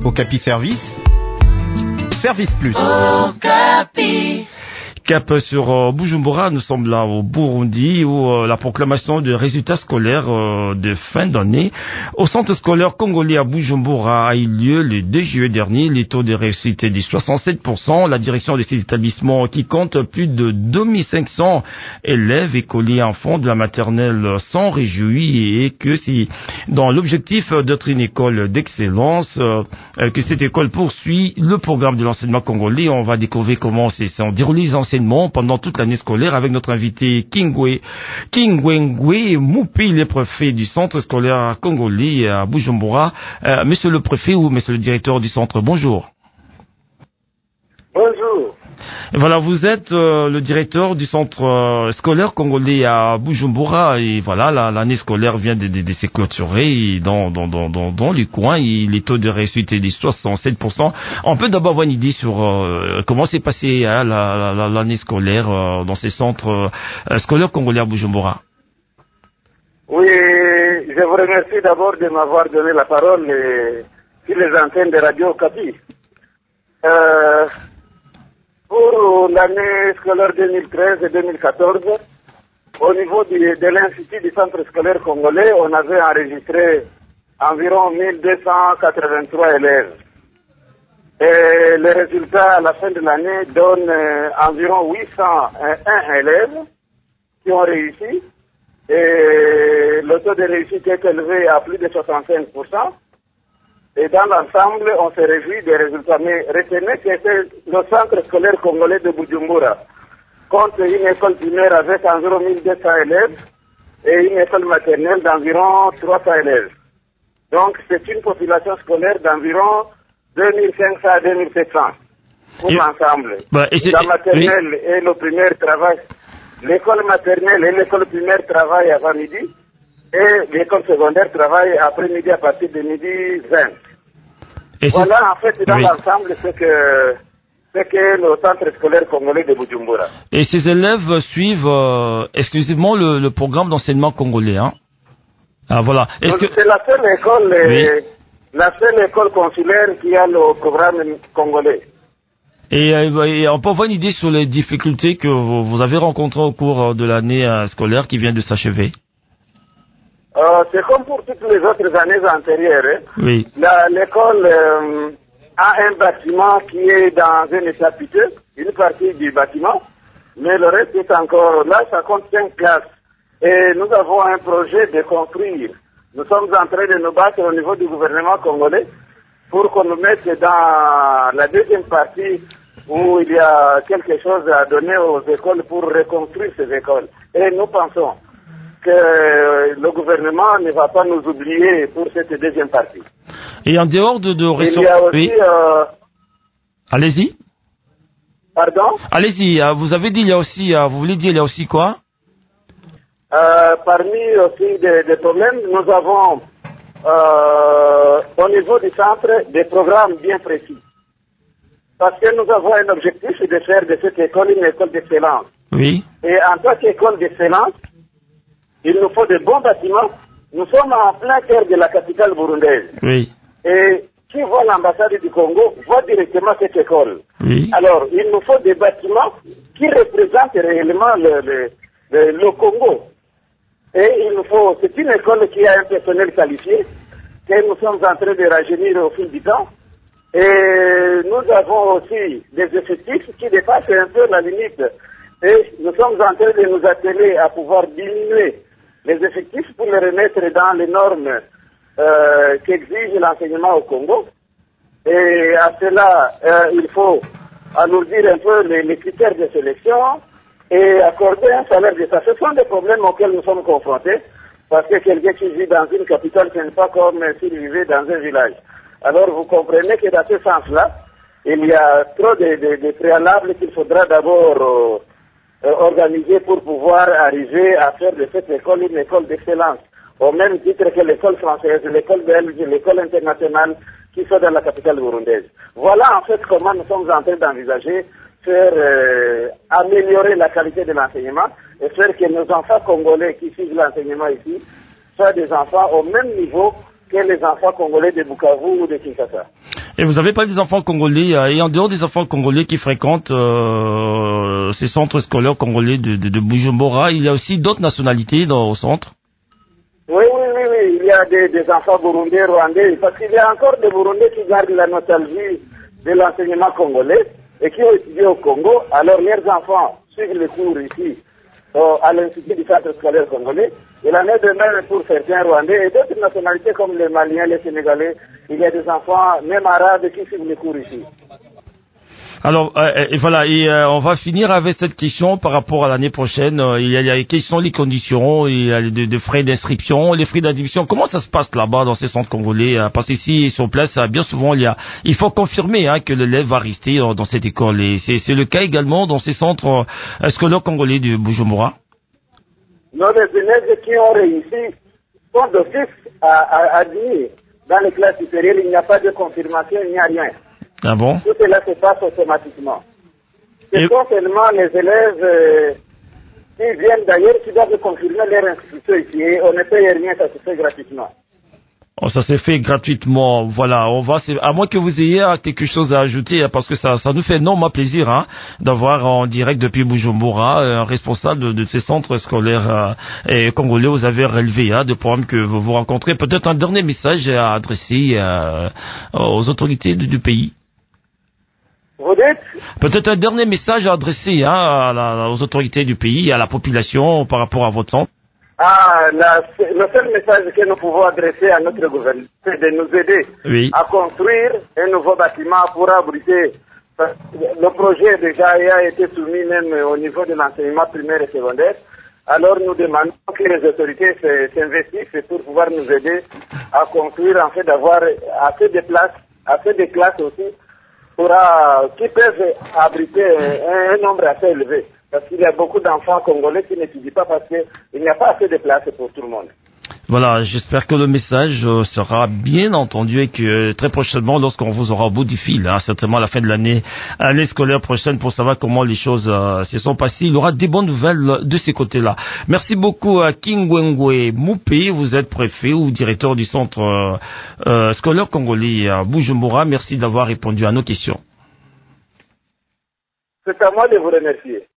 Okapi Service. Service Plus. Okapi. Cap sur Bujumbura, nous sommes là au Burundi où la proclamation des résultats scolaires de fin d'année au centre scolaire congolais à Bujumbura a eu lieu le 2 juillet dernier. Les taux de réussite est de 67%. La direction de ces établissements qui compte plus de 2500 élèves, écoliers, enfants de la maternelle s'en réjouit et que si dans l'objectif d'être une école d'excellence, que cette école poursuit le programme de l'enseignement congolais. On va découvrir comment sont déroulés les enseignements pendant toute l'année scolaire avec notre invité Kingwengwe Moupi, le préfet du centre scolaire congolais à Bujumbura. Monsieur le préfet ou monsieur le directeur du centre, bonjour. Bonjour. Et voilà, vous êtes le directeur du centre scolaire congolais à Bujumbura et voilà, l'année scolaire vient de se clôturer dans le coin et les taux de réussite est de 67%. On peut d'abord avoir une idée sur comment s'est passée l'année scolaire dans ces centres scolaires congolais à Bujumbura. Oui, je vous remercie d'abord de m'avoir donné la parole sur les antennes de Radio Okapi. Pour l'année scolaire 2013 et 2014, au niveau de l'Institut du centre scolaire congolais, on avait enregistré environ 1283 élèves. Et les résultats à la fin de l'année donnent environ 801 élèves qui ont réussi. Et le taux de réussite est élevé à plus de 65%. Et dans l'ensemble, on se réjouit des résultats. Mais retenez que c'est le centre scolaire congolais de Bujumbura compte une école primaire avec environ 1200 élèves et une école maternelle d'environ 300 élèves. Donc c'est une population scolaire d'environ 2500 à 2700 pour l'ensemble. La maternelle et le primaire travaillent. L'école maternelle et l'école primaire travaillent avant midi. Et l'école secondaire travaille après-midi à partir de midi 20. Et voilà, en fait, dans l'ensemble, c'est que le centre scolaire congolais de Bujumbura. Et ces élèves suivent exclusivement le programme d'enseignement congolais, hein? Ah, voilà. C'est la seule école, la seule école consulaire qui a le programme congolais. Et on peut avoir une idée sur les difficultés que vous avez rencontrées au cours de l'année scolaire qui vient de s'achever? C'est comme pour toutes les autres années antérieures. Hein. Oui. L'école a un bâtiment qui est dans un état piteux, une partie du bâtiment, mais le reste est encore là, ça compte 5 classes. Et nous avons un projet de construire. Nous sommes en train de nous battre au niveau du gouvernement congolais pour qu'on nous mette dans la deuxième partie où il y a quelque chose à donner aux écoles pour reconstruire ces écoles. Et nous pensons que le gouvernement ne va pas nous oublier pour cette deuxième partie. Et en dehors de il y a aussi, oui. Allez-y. Pardon? Allez-y, vous avez dit il y a aussi, vous voulez dire il y a aussi quoi? Parmi aussi des problèmes, nous avons au niveau du centre des programmes bien précis. Parce que nous avons un objectif de faire de cette école une école d'excellence. Oui. Et en tant qu'école d'excellence, il nous faut de bons bâtiments. Nous sommes en plein cœur de la capitale burundaise. Oui. Et qui voit l'ambassade du Congo voit directement cette école. Oui. Alors, il nous faut des bâtiments qui représentent réellement le Congo. Et il nous faut, c'est une école qui a un personnel qualifié, que nous sommes en train de rajeunir au fil du temps. Et nous avons aussi des effectifs qui dépassent un peu la limite. Et nous sommes en train de nous atteler à pouvoir diminuer les effectifs pour les remettre dans les normes qu'exige l'enseignement au Congo. Et à cela, il faut alourdir un peu les critères de sélection et accorder un salaire de ça. Ce sont des problèmes auxquels nous sommes confrontés, parce que quelqu'un qui vit dans une capitale, ce n'est pas comme s'il vivait dans un village. Alors vous comprenez que dans ce sens-là, il y a trop de préalables qu'il faudra d'abord organiser pour pouvoir arriver à faire de cette école une école d'excellence, au même titre que l'école française, l'école belge, l'école internationale qui sont dans la capitale burundaise. Voilà en fait comment nous sommes en train d'envisager faire améliorer la qualité de l'enseignement et faire que nos enfants congolais qui suivent l'enseignement ici soient des enfants au même niveau que les enfants congolais de Bukavu ou de Kinshasa. Et vous avez pas des enfants congolais, et en dehors des enfants congolais qui fréquentent ces centres scolaires congolais de Bujumbura, il y a aussi d'autres nationalités au centre? Oui, oui, oui, oui, il y a des enfants burundais, rwandais, parce qu'il y a encore des Burundais qui gardent la nostalgie de l'enseignement congolais et qui ont étudié au Congo. Alors leurs enfants suivent les cours ici à l'Institut du centre scolaire congolais. Et l'année de même pour certains Rwandais et d'autres nationalités comme les Maliens, les Sénégalais, il y a des enfants, même arabes, qui suivent les cours ici. Alors, et voilà, on va finir avec cette question par rapport à l'année prochaine. Quelles sont les conditions, il y a de frais d'inscription, les frais d'admission. Comment ça se passe là-bas dans ces centres congolais? Parce qu'ici, sur place, bien souvent, il faut confirmer que l'élève va rester dans cette école. Et c'est le cas également dans ces centres scolaires congolais de Bujumbura. Nos élèves qui ont réussi sont d'office à admis dans les classes supérieures. Il n'y a pas de confirmation, il n'y a rien. Ah bon? Tout cela se passe automatiquement. Ce sont seulement les élèves qui viennent d'ailleurs qui doivent confirmer leur inscription ici. Et on ne paye rien, ça se fait gratuitement. Oh, ça s'est fait gratuitement, voilà. À moins que vous ayez quelque chose à ajouter, parce que ça nous fait énormément plaisir d'avoir en direct depuis Bujumbura un responsable de ces centres scolaires congolais. Vous avez relevé de problèmes que vous rencontrez. Peut-être un dernier message à adresser aux autorités du pays. Vous dites? Peut-être un dernier message à adresser aux autorités du pays et à la population par rapport à votre centre. Le seul message que nous pouvons adresser à notre gouvernement, c'est de nous aider à construire un nouveau bâtiment pour abriter. Le projet déjà a été soumis même au niveau de l'enseignement primaire et secondaire. Alors nous demandons que les autorités s'investissent pour pouvoir nous aider à construire, en fait, d'avoir assez de classes aussi, qui peuvent abriter un nombre assez élevé. Parce qu'il y a beaucoup d'enfants congolais qui n'étudient pas parce qu'il n'y a pas assez de place pour tout le monde. Voilà, j'espère que le message sera bien entendu et que très prochainement, lorsqu'on vous aura au bout du fil, certainement à la fin de l'année scolaire prochaine, pour savoir comment les choses se sont passées, il y aura des bonnes nouvelles de ces côtés-là. Merci beaucoup à Kingwengwe Moupé, vous êtes préfet ou directeur du centre scolaire congolais à Bujumbura. Merci d'avoir répondu à nos questions. C'est à moi de vous remercier.